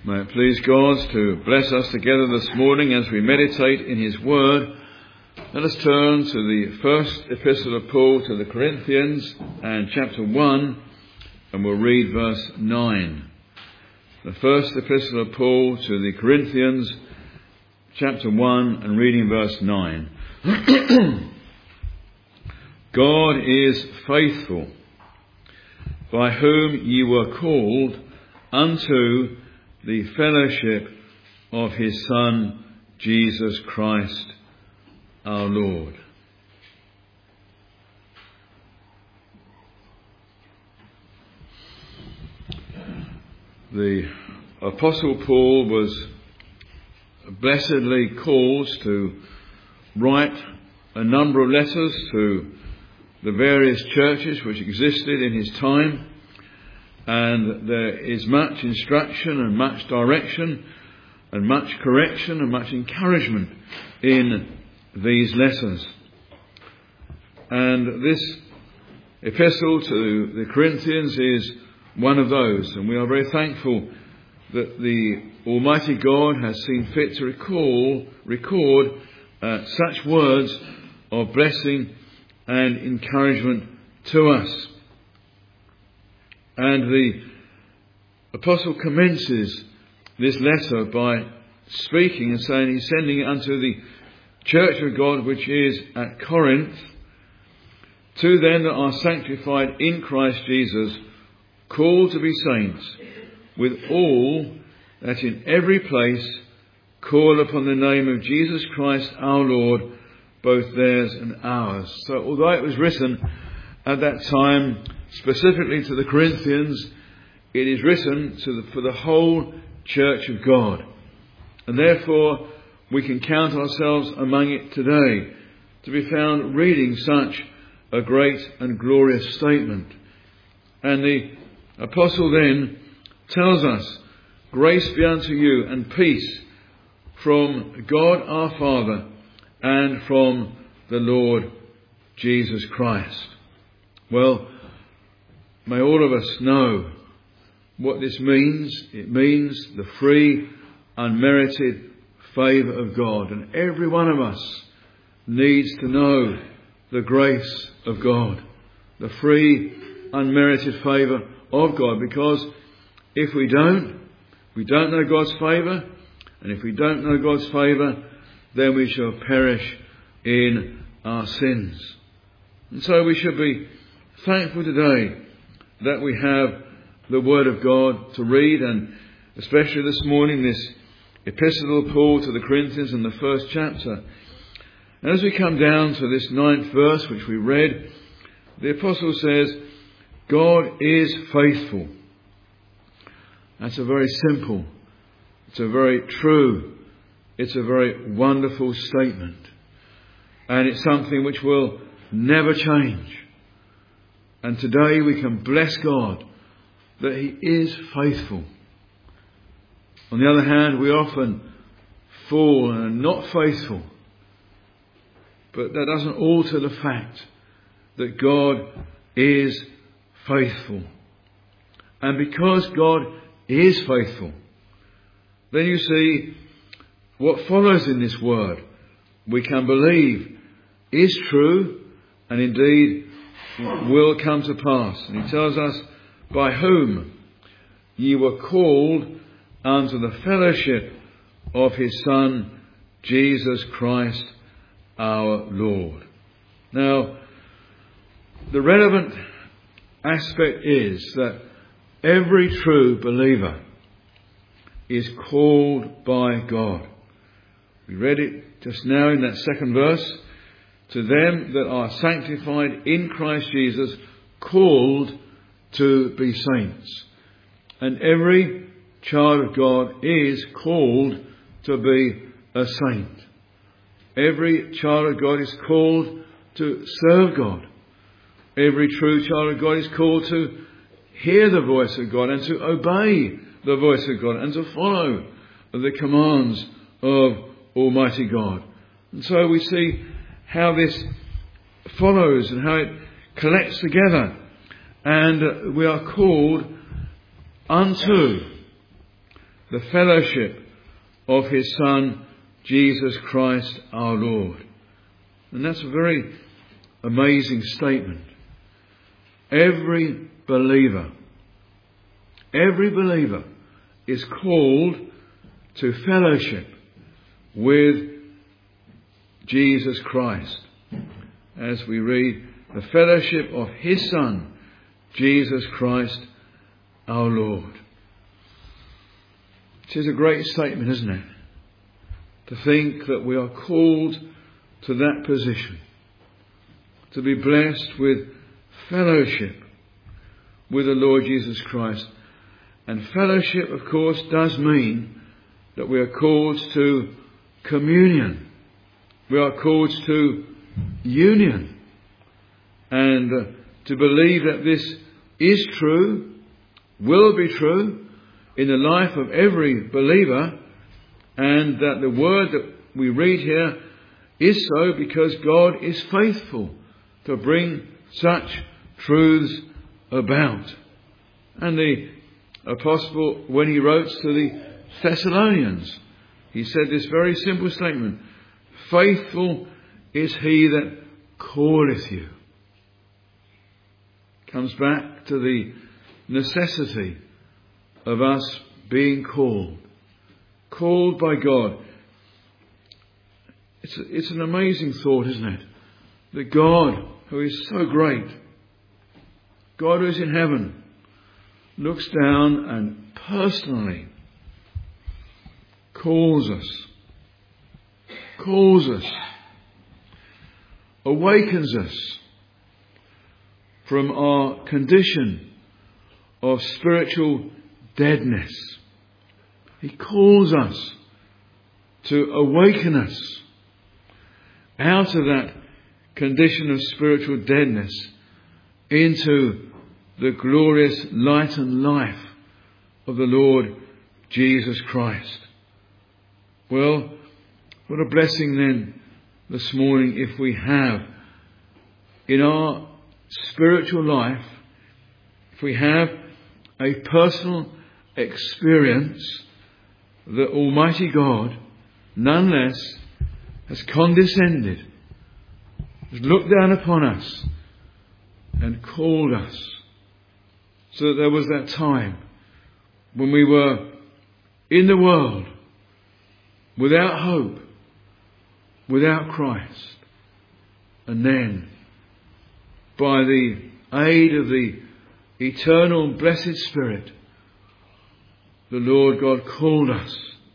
May it please God to bless us together this morning as we meditate in His Word. Let us turn to the first epistle of Paul to the Corinthians and chapter 1, and we'll read verse 9. The first epistle of Paul to the Corinthians, chapter 1, and reading verse 9. God is faithful, by whom ye were called unto the fellowship of His Son, Jesus Christ, our Lord. The Apostle Paul was blessedly caused to write a number of letters to the various churches which existed in his time. And there is much instruction and much direction and much correction and much encouragement in these letters. And this epistle to the Corinthians is one of those. And we are very thankful that the Almighty God has seen fit to record such words of blessing and encouragement to us. And the Apostle commences this letter by speaking and saying he's sending it unto the church of God which is at Corinth, to them that are sanctified in Christ Jesus, called to be saints, with all that in every place call upon the name of Jesus Christ our Lord, both theirs and ours. So although it was written at that time specifically to the Corinthians, it is written for the whole church of God. And therefore we can count ourselves among it today to be found reading such a great and glorious statement. And the Apostle then tells us, grace be unto you and peace from God our Father and from the Lord Jesus Christ. Well, may all of us know what this means. It means the free, unmerited favour of God. And every one of us needs to know the grace of God, the free, unmerited favour of God. Because if we don't know God's favour. And if we don't know God's favour, then we shall perish in our sins. And so we should be thankful today that we have the Word of God to read, and especially this morning this epistle of Paul to the Corinthians in the first chapter. And as we come down to this 9th verse which we read, the Apostle says, God is faithful. That's a very simple, it's a very true, it's a very wonderful statement. And it's something which will never change. And today we can bless God that He is faithful. On the other hand, we often fall and are not faithful. But that doesn't alter the fact that God is faithful. And because God is faithful, then you see what follows in this word we can believe is true and indeed will come to pass. And He tells us, by whom ye were called unto the fellowship of His Son, Jesus Christ our Lord. Now, the relevant aspect is that every true believer is called by God. We read it just now in that second verse. To them that are sanctified in Christ Jesus, called to be saints. And every child of God is called to be a saint. Every child of God is called to serve God. Every true child of God is called to hear the voice of God and to obey the voice of God and to follow the commands of Almighty God. And so we see how this follows and how it collects together. And we are called unto the fellowship of his Son, Jesus Christ our Lord. And that's a very amazing statement. Every believer is called to fellowship with Jesus Christ. As we read, the fellowship of his Son, Jesus Christ our Lord. It is a great statement, isn't it? To think that we are called to that position, to be blessed with fellowship with the Lord Jesus Christ. And fellowship, of course, does mean that we are called to communion. We are called to union. And to believe that this is true, will be true in the life of every believer, and that the word that we read here is so because God is faithful to bring such truths about. And the Apostle, when he wrote to the Thessalonians, he said this very simple statement: faithful is he that calleth you. Comes back to the necessity of us being called by God. It's an amazing thought, isn't it? That God, who is so great, God who is in heaven, looks down and personally calls us, awakens us from our condition of spiritual deadness. He calls us to awaken us out of that condition of spiritual deadness into the glorious light and life of the Lord Jesus Christ. Well, what a blessing then this morning if we have in our spiritual life, if we have a personal experience that Almighty God none less has condescended, has looked down upon us and called us, so that there was that time when we were in the world without hope, without Christ, and then by the aid of the eternal blessed Spirit, the Lord God called us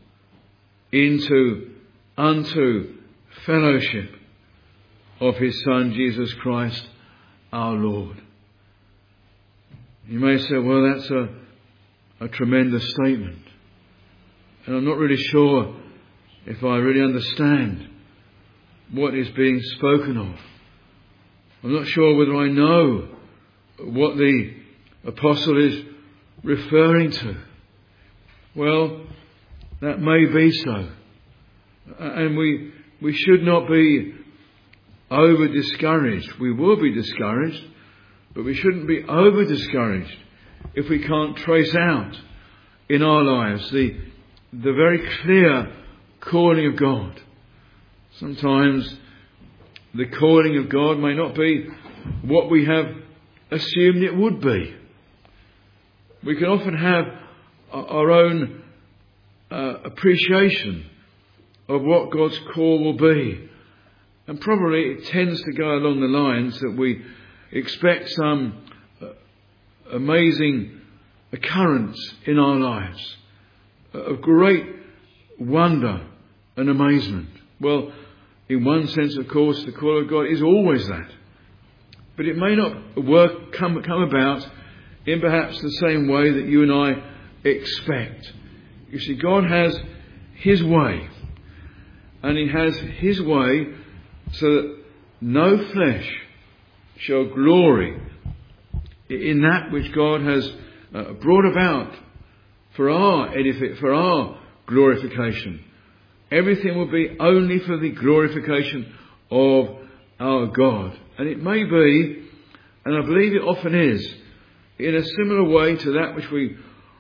unto fellowship of his Son Jesus Christ our Lord. You may say, well, that's a tremendous statement, and I'm not really sure if I really understand what is being spoken of. I'm not sure whether I know what the apostle is referring to. Well, that may be so. And we should not be over discouraged. We will be discouraged, but we shouldn't be over discouraged if we can't trace out in our lives the very clear calling of God. Sometimes the calling of God may not be what we have assumed it would be. We can often have our own appreciation of what God's call will be. And probably it tends to go along the lines that we expect some amazing occurrence in our lives of great wonder and amazement. Well, in one sense, of course, the call of God is always that. But it may not come about in perhaps the same way that you and I expect. You see, God has his way. And he has his way so that no flesh shall glory in that which God has brought about for our glorification. Everything will be only for the glorification of our God. And it may be, and I believe it often is, in a similar way to that which we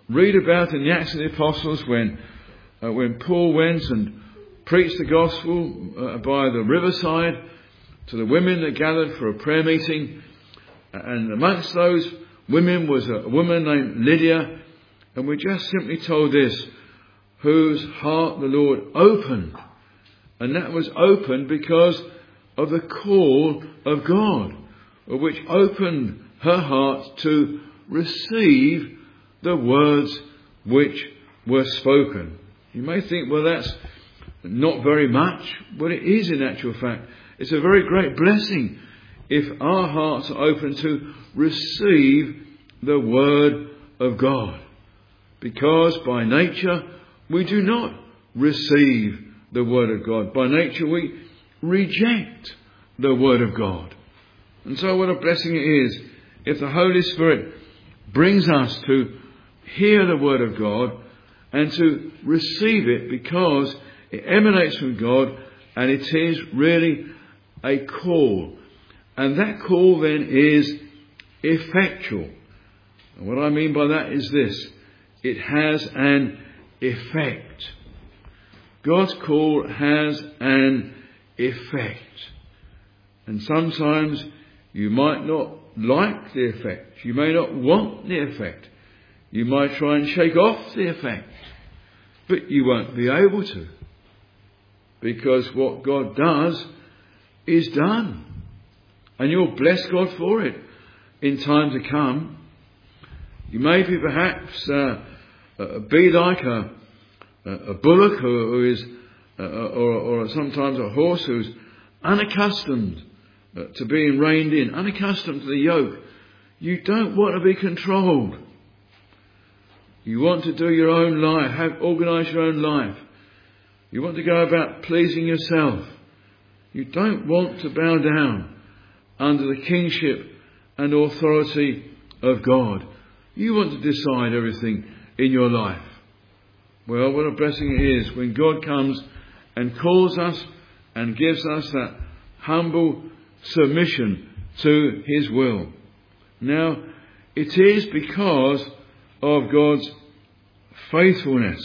read about in the Acts of the Apostles when Paul went and preached the gospel by the riverside to the women that gathered for a prayer meeting. And amongst those women was a woman named Lydia. And we're just simply told this, whose heart the Lord opened. And that was opened because of the call of God, which opened her heart to receive the words which were spoken. You may think, well, that's not very much. But it is in actual fact. It's a very great blessing if our hearts are open to receive the Word of God. Because by nature we do not receive the Word of God. By nature we reject the Word of God. And so what a blessing it is if the Holy Spirit brings us to hear the Word of God and to receive it, because it emanates from God and it is really a call. And that call then is effectual. And what I mean by that is this: it has an effect. God's call has an effect. And sometimes you might not like the effect. You may not want the effect. You might try and shake off the effect. But you won't be able to. Because what God does is done. And you'll bless God for it in time to come. You may be perhaps be like a bullock who is, or sometimes a horse who's unaccustomed to being reined in, unaccustomed to the yoke. You don't want to be controlled. You want to do your own life, organise your own life. You want to go about pleasing yourself. You don't want to bow down under the kingship and authority of God. You want to decide everything in your life. Well, what a blessing it is when God comes and calls us and gives us that humble submission to His will. Now, it is because of God's faithfulness.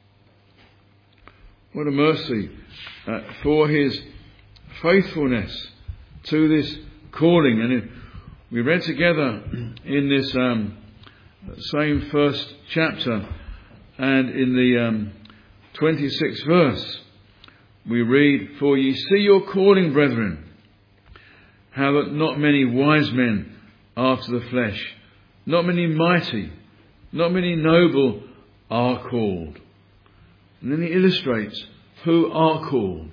What a mercy for His faithfulness to this calling. And we read together in this same first chapter, and in the 26th verse we read, "For ye see your calling, brethren, how that not many wise men after the flesh, not many mighty, not many noble are called." And then he illustrates who are called.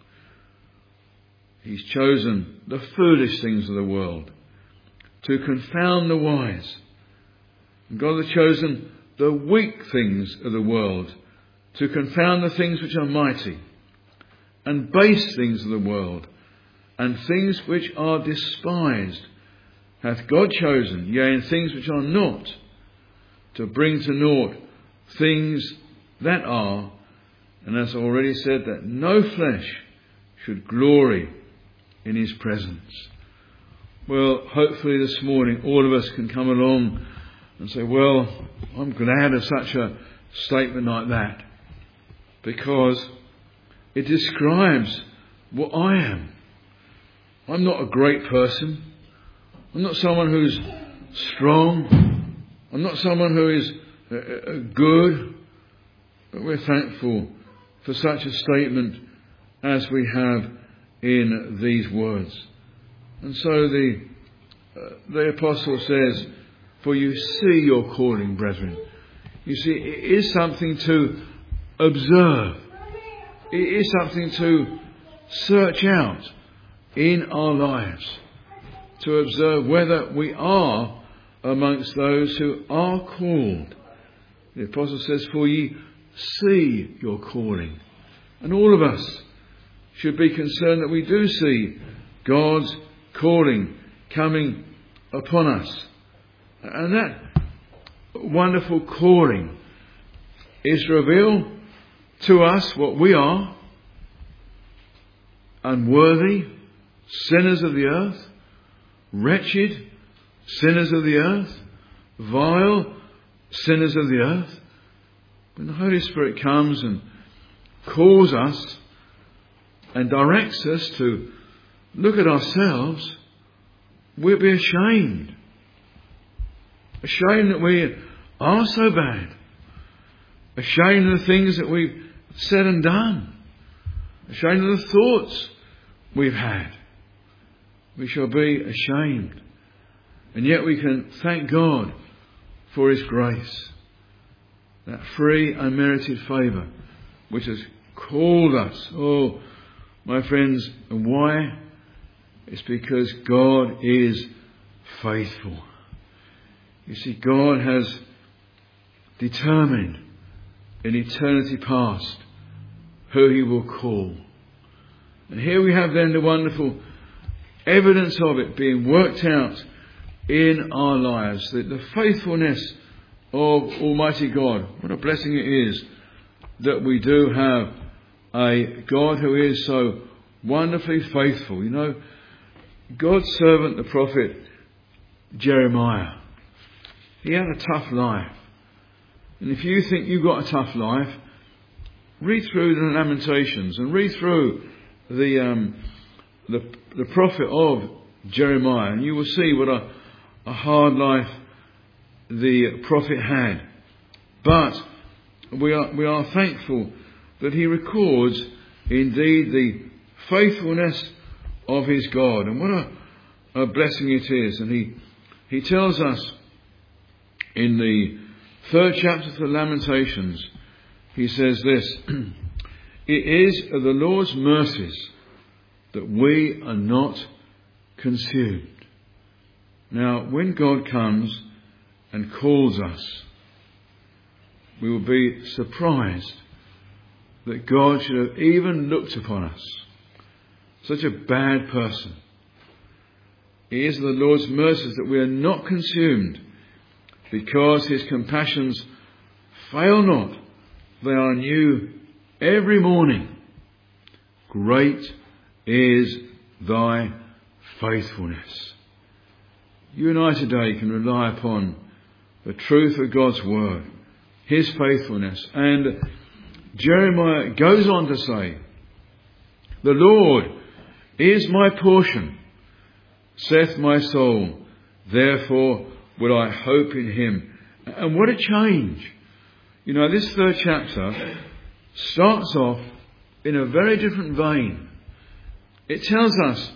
He's chosen the foolish things of the world to confound the wise. And God has chosen the weak things of the world to confound the things which are mighty, and base things of the world, and things which are despised hath God chosen, yea, and things which are not, to bring to naught things that are, and as I already said, that no flesh should glory in His presence. Well, hopefully this morning all of us can come along and say, well, I'm glad of such a statement like that, because it describes what I am. I'm not a great person. I'm not someone who's strong. I'm not someone who is good. But we're thankful for such a statement as we have in these words. And so the apostle says, "For you see your calling, brethren." You see, it is something to observe. It is something to search out in our lives, to observe whether we are amongst those who are called. The apostle says, "For ye see your calling." And all of us should be concerned that we do see God's calling coming upon us. And that wonderful calling is to reveal to us what we are: unworthy sinners of the earth, wretched sinners of the earth, vile, sinners of the earth. When the Holy Spirit comes and calls us and directs us to look at ourselves, we'll be ashamed. Ashamed that we are so bad. Ashamed of the things that we've said and done. Ashamed of the thoughts we've had. We shall be ashamed. And yet we can thank God for His grace. That free, unmerited favour which has called us. Oh, my friends, and why? It's because God is faithful. You see, God has determined in eternity past who He will call. And here we have then the wonderful evidence of it being worked out in our lives. The faithfulness of Almighty God. What a blessing it is that we do have a God who is so wonderfully faithful. You know, God's servant, the prophet Jeremiah, he had a tough life. And if you think you've got a tough life, read through the Lamentations and read through the prophet of Jeremiah, and you will see what a hard life the prophet had. But we are thankful that he records indeed the faithfulness of his God. And what a blessing it is. And he tells us in the 3rd chapter of the Lamentations, he says this: it is of the Lord's mercies that we are not consumed. Now, when God comes and calls us, we will be surprised that God should have even looked upon us, such a bad person. It is the Lord's mercies that we are not consumed, because His compassions fail not. They are new every morning. Great is thy faithfulness. You and I today can rely upon the truth of God's word, His faithfulness. And Jeremiah goes on to say, the Lord is my portion, saith my soul, therefore will I hope in Him. And what a change. You know, this 3rd chapter starts off in a very different vein. It tells us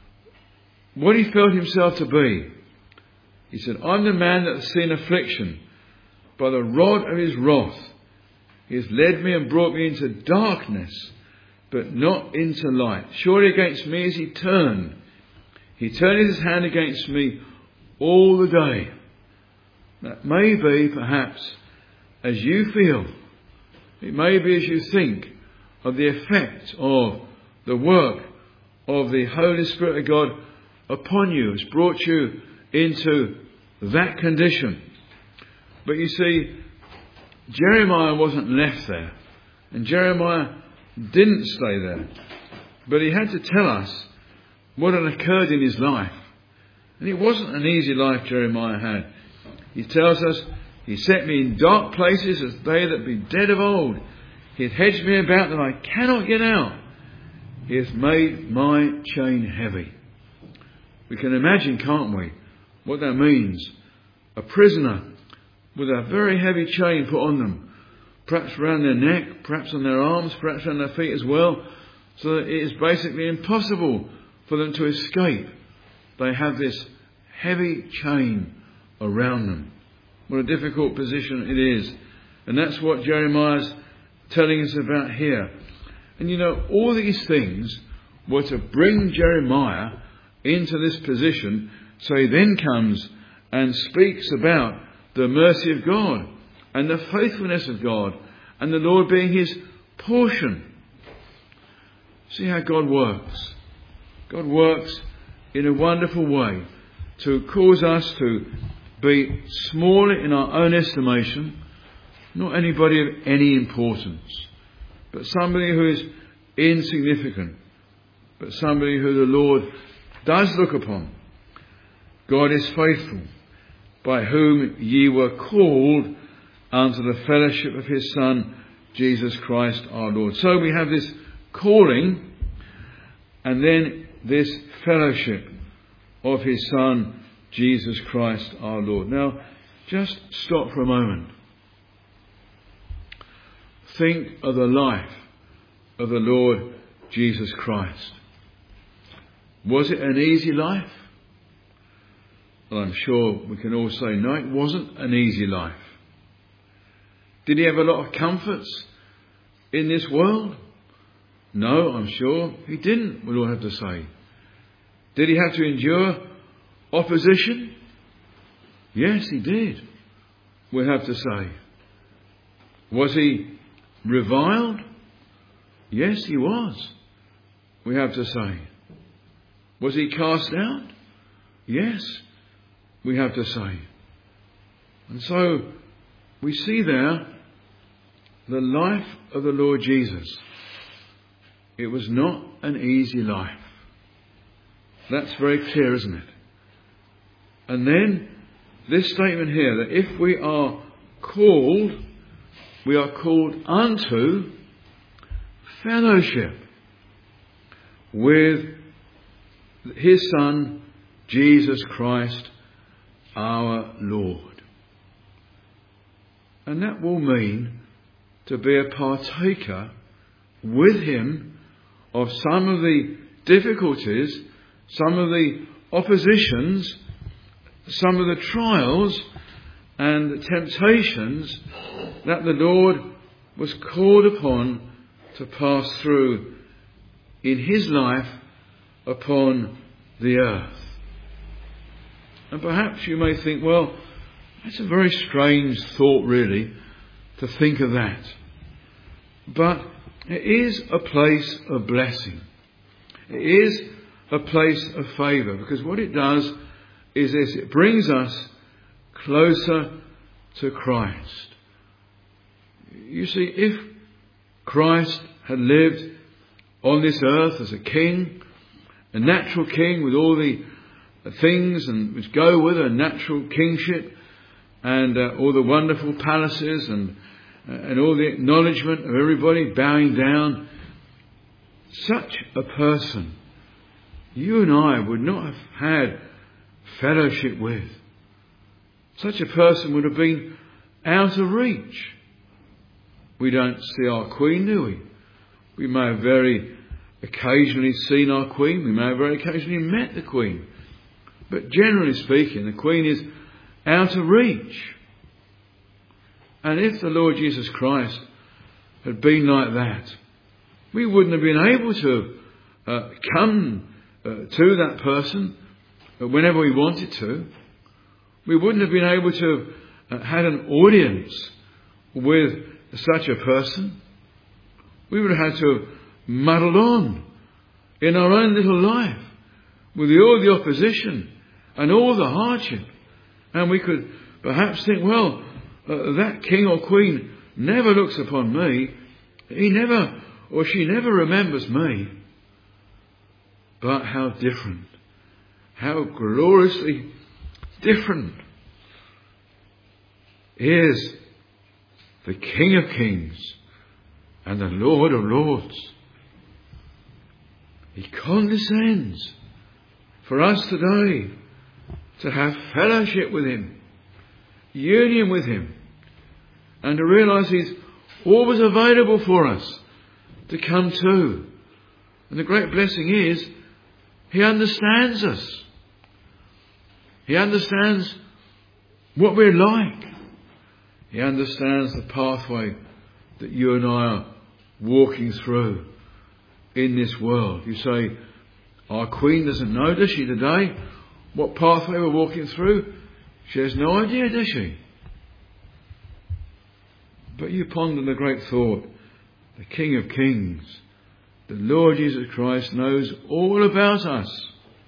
what he felt himself to be. He said, I'm the man that has seen affliction. By the rod of his wrath, he has led me and brought me into darkness, but not into light. Surely against me is he turned. He turned his hand against me all the day. That may be perhaps as you feel. It may be as you think of the effect of the work of the Holy Spirit of God upon you. It's brought you into that condition. But you see, Jeremiah wasn't left there. And Jeremiah didn't stay there. But he had to tell us what had occurred in his life. And it wasn't an easy life Jeremiah had. He tells us, he set me in dark places as they that be dead of old. He hath hedged me about that I cannot get out. He hath made my chain heavy. We can imagine, can't we, what that means. A prisoner with a very heavy chain put on them, perhaps around their neck, perhaps on their arms, perhaps on their feet as well, so that it is basically impossible for them to escape. They have this heavy chain around them. What a difficult position it is. And that's what Jeremiah's telling us about here. And you know, all these things were to bring Jeremiah into this position, so he then comes and speaks about the mercy of God and the faithfulness of God and the Lord being his portion. See how God works. God works in a wonderful way to cause us to be small in our own estimation, not anybody of any importance, but somebody who is insignificant, but somebody who the Lord does look upon. God is faithful, by whom ye were called unto the fellowship of his Son, Jesus Christ our Lord. So we have this calling and then this fellowship of his Son, Jesus Christ our Lord. Now, just stop for a moment. Think of the life of the Lord Jesus Christ. Was it an easy life? Well, I'm sure we can all say no, it wasn't an easy life. Did he have a lot of comforts in this world? No, I'm sure he didn't, we'll all have to say. Did he have to endure opposition? Yes, he did, we'll have to say. Was he reviled? Yes, he was, we have to say. Was he cast out? Yes, we have to say. And so we see there the life of the Lord Jesus. It was not an easy life. That's very clear, isn't it? And then this statement here, that if we are called unto fellowship with his Son, Jesus Christ, our Lord. And that will mean to be a partaker with him of some of the difficulties, some of the oppositions, some of the trials and the temptations that the Lord was called upon to pass through in his life upon the earth. And perhaps you may think, well, that's a very strange thought really, to think of that. But it is a place of blessing. It is a place of favour, because what it does is this: it brings us closer to Christ. You see, if Christ had lived on this earth as a king, a natural king with all the things and which go with a natural kingship, and all the wonderful palaces and all the acknowledgement of everybody bowing down, such a person you and I would not have had fellowship with. Such a person would have been out of reach. We don't see our Queen, do we? We may have very occasionally seen our Queen. We may have very occasionally met the Queen. But generally speaking, the Queen is out of reach. And if the Lord Jesus Christ had been like that, we wouldn't have been able to come to that person whenever we wanted to. We wouldn't have been able to have had an audience with such a person. We would have had to have muddled on in our own little life with all the opposition and all the hardship. And we could perhaps think, well, that king or queen never looks upon me. He never, or she never remembers me. But how different. How gloriously different is the King of Kings and the Lord of Lords. He condescends for us today to have fellowship with him, union with him, and to realise he's always available for us to come to. And the great blessing is, he understands us. He understands what we're like. He understands the pathway that you and I are walking through in this world. You say, our Queen doesn't know, does she, today, what pathway we're walking through? She has no idea, does she? But you ponder the great thought, the King of Kings, the Lord Jesus Christ, knows all about us.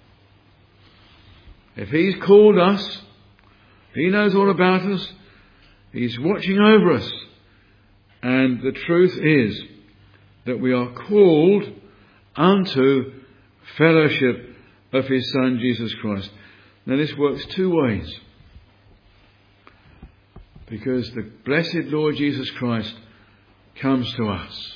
If he's called us, he knows all about us. He's watching over us. And the truth is that we are called unto fellowship of his Son, Jesus Christ. Now this works two ways. Because the blessed Lord Jesus Christ comes to us.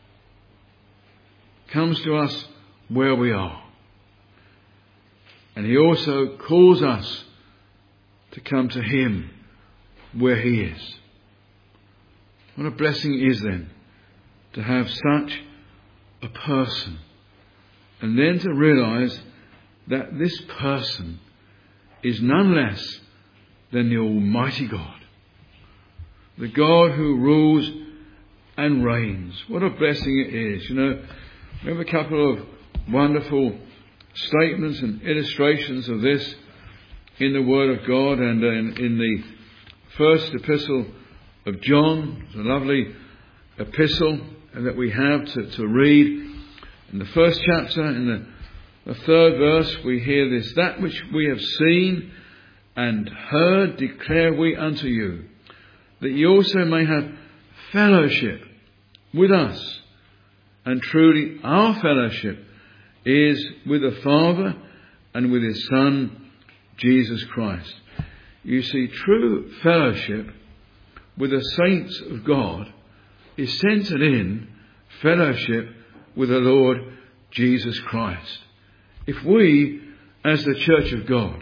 Comes to us where we are. And he also calls us to come to him where he is. What a blessing it is then to have such a person. And then to realise that this person is none less than the Almighty God. The God who rules and reigns. What a blessing it is. We have a couple of wonderful statements and illustrations of this in the Word of God, and in the first epistle of John. It's a lovely epistle that we have to read. In the first chapter, in the third verse, we hear this: that which we have seen and heard declare we unto you, that ye also may have fellowship with us. And truly our fellowship is with the Father and with his Son, Jesus Christ. You see, true fellowship with the saints of God is centred in fellowship with the Lord Jesus Christ. If we, as the Church of God,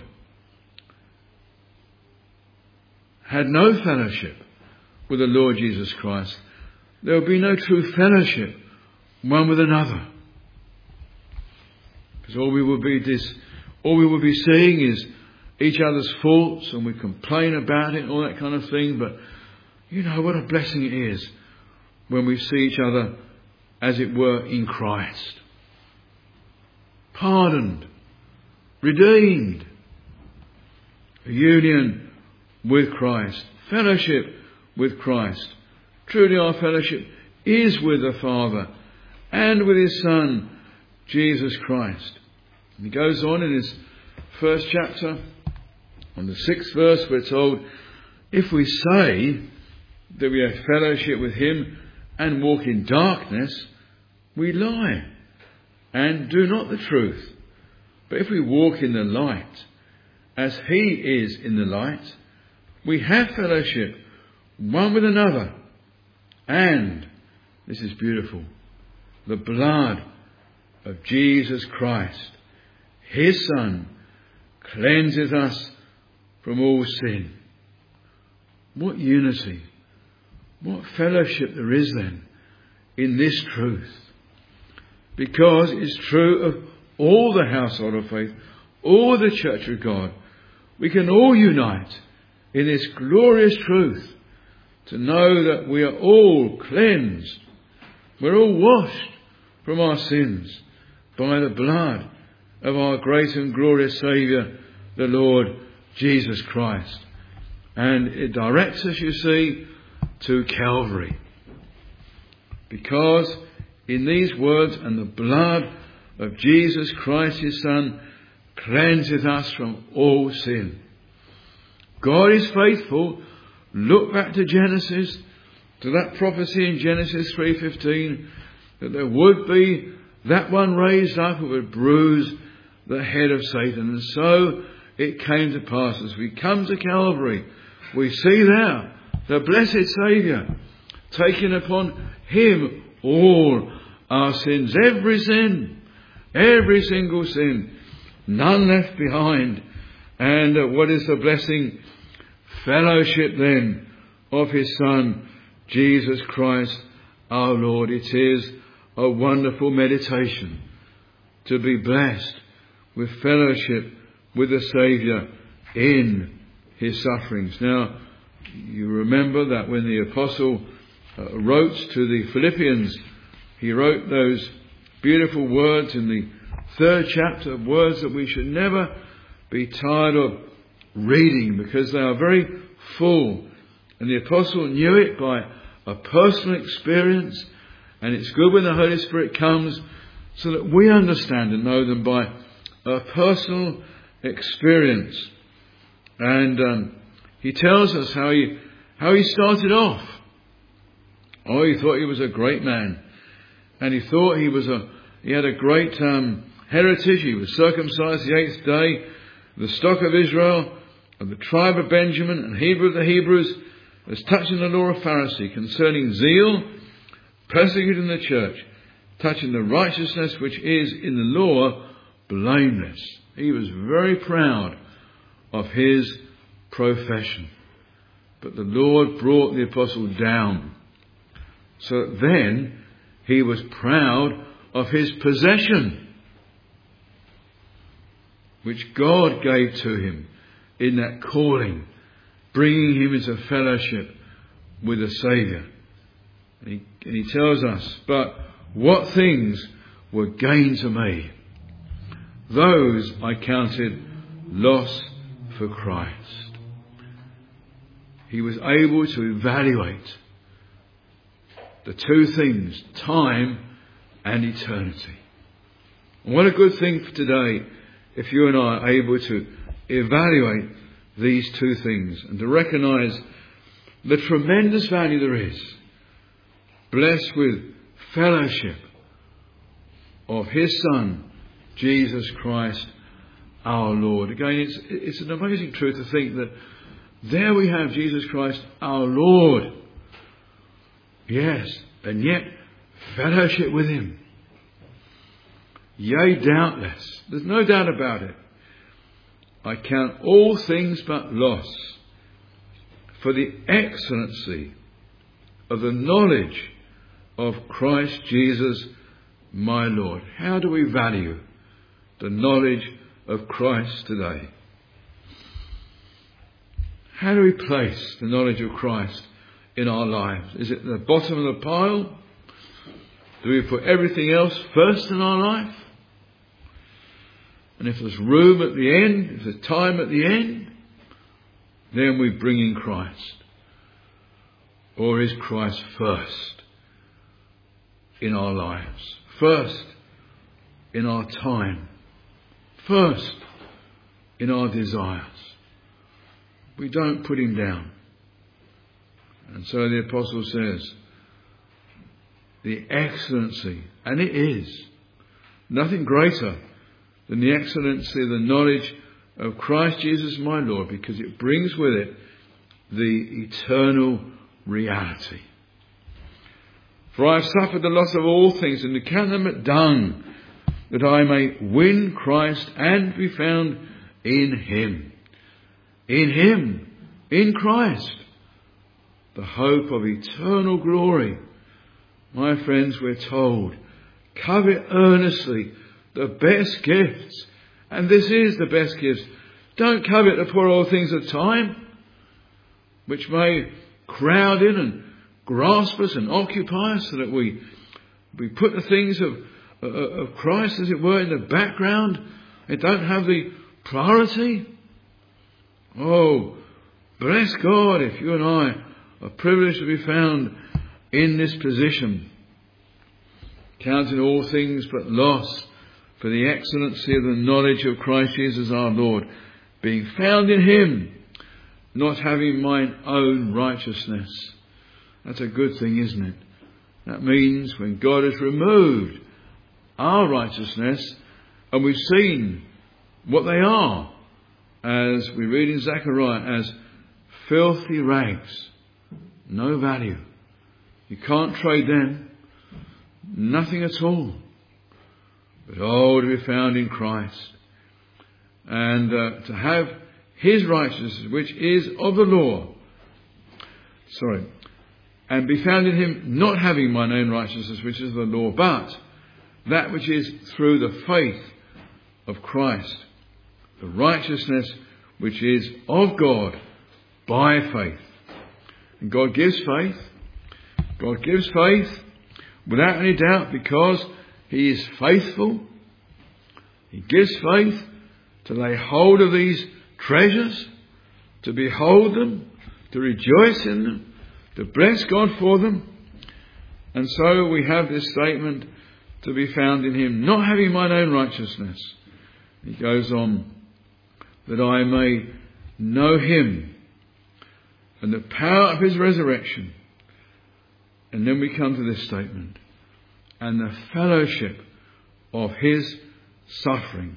had no fellowship with the Lord Jesus Christ, there would be no true fellowship one with another. Because all we would be seeing is each other's faults, and we complain about it and all that kind of thing. But what a blessing it is when we see each other, as it were, in Christ. Pardoned, redeemed, a union with Christ, fellowship with Christ. Truly our fellowship is with the Father and with his Son, Jesus Christ. And he goes on in his first chapter, on the 6th verse, we're told, if we say that we have fellowship with him and walk in darkness, we lie and do not the truth. But if we walk in the light, as he is in the light, we have fellowship one with another. And, this is beautiful, the blood of Jesus Christ, his Son, cleanses us from all sin. What unity, what fellowship there is then in this truth. Because it's true of all the household of faith, all the Church of God. We can all unite in this glorious truth to know that we are all cleansed. We're all washed from our sins by the blood of our great and glorious Saviour, the Lord Jesus Christ. And it directs us, you see, to Calvary. Because in these words, and the blood of Jesus Christ his Son cleanses us from all sin. God is faithful. Look back to Genesis, to that prophecy in Genesis 3:15, that there would be that one raised up who would bruise the head of Satan. And so it came to pass. As we come to Calvary, we see there the blessed Saviour taking upon him all our sins, every single sin, none left behind. And what is the blessing? Fellowship then of his Son, Jesus Christ our Lord. It is a wonderful meditation to be blessed with fellowship with the Saviour in his sufferings. Now, you remember that when the Apostle wrote to the Philippians, he wrote those beautiful words in the 3rd chapter, words that we should never be tired of reading, because they are very full. And the Apostle knew it by a personal experience, and it's good when the Holy Spirit comes so that we understand and know them by a personal experience. And he tells us how he started off. Oh, he thought he was a great man, and he thought he had a great heritage. He was circumcised the 8th day, the stock of Israel, of the tribe of Benjamin, and Hebrew of the Hebrews. as touching the law of Pharisee, concerning zeal, persecuting the church, touching the righteousness which is in the law, blameless. He was very proud of his profession. But the Lord brought the apostle down, so that then he was proud of his possession, which God gave to him in that calling, bringing him into fellowship with the Saviour. And he tells us, but what things were gain to me, those I counted loss for Christ. He was able to evaluate the two things, time and eternity. And what a good thing for today if you and I are able to evaluate these two things and to recognise the tremendous value there is, blessed with fellowship of his Son, Jesus Christ our Lord. Again, it's an amazing truth to think that there we have Jesus Christ our Lord. Yes, and yet fellowship with him. Yea, doubtless. There's no doubt about it. I count all things but loss for the excellency of the knowledge of Christ Jesus my Lord. How do we value the knowledge of Christ today? How do we place the knowledge of Christ in our lives? Is it at the bottom of the pile? Do we put everything else first in our life? And if there's room at the end, if there's time at the end, then we bring in Christ. Or is Christ first in our lives? First in our time? First in our desires? We don't put him down. And so the apostle says, the excellency, and it is nothing greater than the excellency of the knowledge of Christ Jesus my Lord, because it brings with it the eternal reality. For I have suffered the loss of all things, and to count them at dung, that I may win Christ and be found in him. In him, in Christ, the hope of eternal glory. My friends, we're told, covet earnestly the best gifts. And this is the best gifts. Don't covet the poor old things of time, which may crowd in and grasp us and occupy us, so that we put the things of Christ, as it were, in the background. They don't have the priority. Oh, bless God if you and I are privileged to be found in this position, counting all things but loss for the excellency of the knowledge of Christ Jesus our Lord, being found in him, not having mine own righteousness. That's a good thing, isn't it? That means when God has removed our righteousness, and we've seen what they are, as we read in Zechariah, as filthy rags, no value. You can't trade them, nothing at all. But oh, to be found in Christ, and to have his righteousness, which is of the law. And be found in him, not having mine own righteousness, which is the law, but that which is through the faith of Christ, the righteousness which is of God by faith. And God gives faith. God gives faith without any doubt, because he is faithful. He gives faith to lay hold of these treasures, to behold them, to rejoice in them, to bless God for them. And so we have this statement, to be found in him, not having mine own righteousness. He goes on, that I may know him and the power of his resurrection. And then we come to this statement, and the fellowship of his sufferings,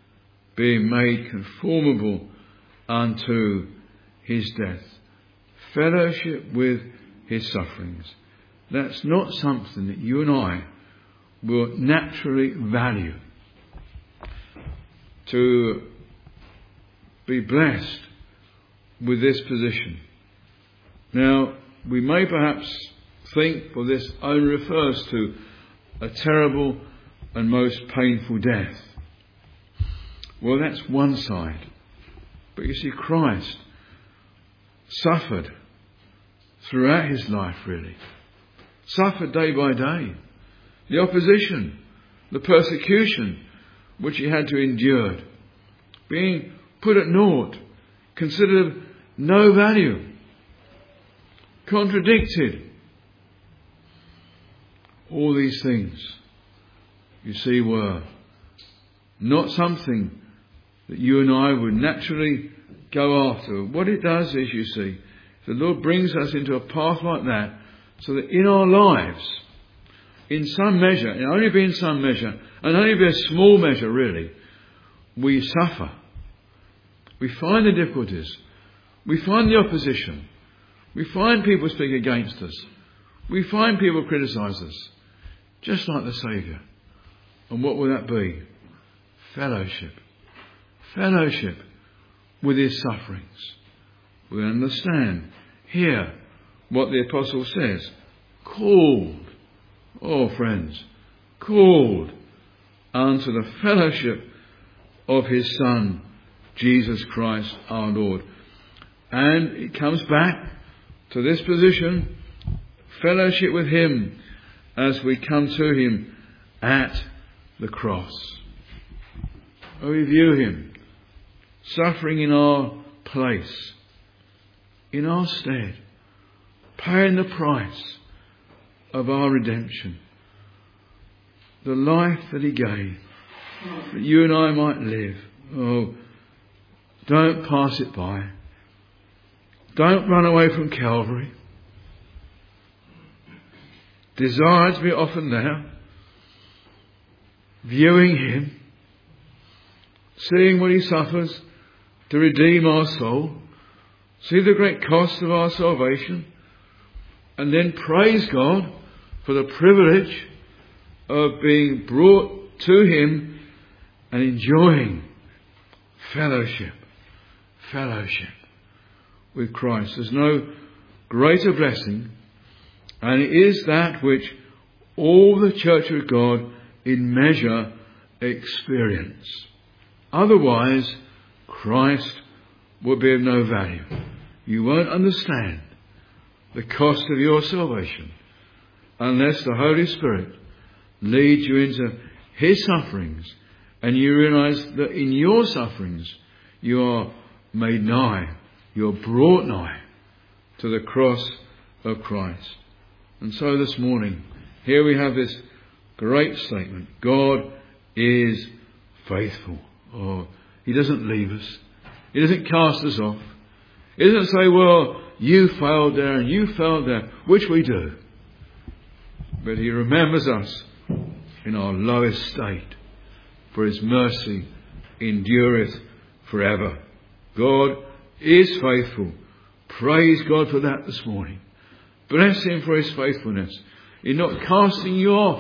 being made conformable unto his death. fellowship with his sufferings. That's not something that you and I will naturally value. To be blessed with this position. Now, we may perhaps think, well, this only refers to a terrible and most painful death. Well, that's one side. But you see, Christ suffered throughout his life, really. Suffered day by day. The opposition, the persecution which he had to endure. Being put at naught, considered of no value. Contradicted. All these things, you see, were not something that you and I would naturally go after. What it does is, you see, the Lord brings us into a path like that so that in our lives, in some measure, and only be in some measure, and only be a small measure really, we suffer. We find the difficulties. We find the opposition. We find people speak against us. We find people criticise us. Just like the Saviour. And what will that be? Fellowship. Fellowship with his sufferings. We understand here what the apostle says. Called. Oh, friends. Called unto the fellowship of his Son, Jesus Christ our Lord. And it comes back to this position. Fellowship with him as we come to him at the cross. We view him suffering in our place, in our stead, paying the price of our redemption. The life that he gave, that you and I might live. Oh, don't pass it by. Don't run away from Calvary. Desire to be often there, viewing him, seeing what he suffers to redeem our soul, see the great cost of our salvation, and then praise God for the privilege of being brought to him and enjoying fellowship with Christ. There's no greater blessing, and it is that which all the Church of God in measure experience. Otherwise, Christ will be of no value. You won't understand the cost of your salvation unless the Holy Spirit leads you into his sufferings and you realise that in your sufferings you are made nigh, you're brought nigh to the cross of Christ. And so this morning, here we have this great statement. God is faithful. Oh, he doesn't leave us. He doesn't cast us off. He doesn't say, well, you failed there and you failed there, which we do. But he remembers us in our lowest state, for his mercy endureth forever. God is faithful. Praise God for that this morning. Bless him for his faithfulness in not casting you off.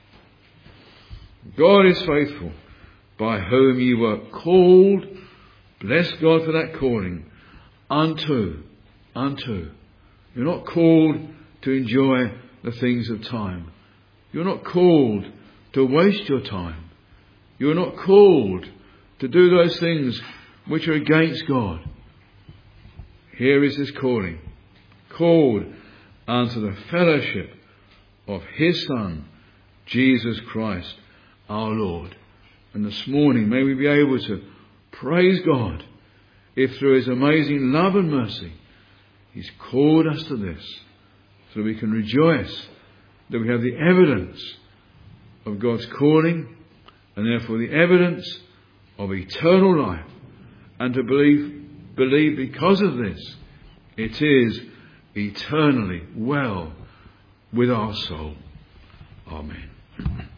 God is faithful, by whom you were called. Bless God for that calling. Unto. You're not called to enjoy the things of time. You're not called to waste your time. You're not called to do those things which are against God. Here is his calling. Called unto the fellowship of his Son, Jesus Christ our Lord. And this morning may we be able to praise God if through his amazing love and mercy he's called us to this, so we can rejoice that we have the evidence of God's calling and therefore the evidence of eternal life, and to believe because of this it is eternally well with our soul. Amen.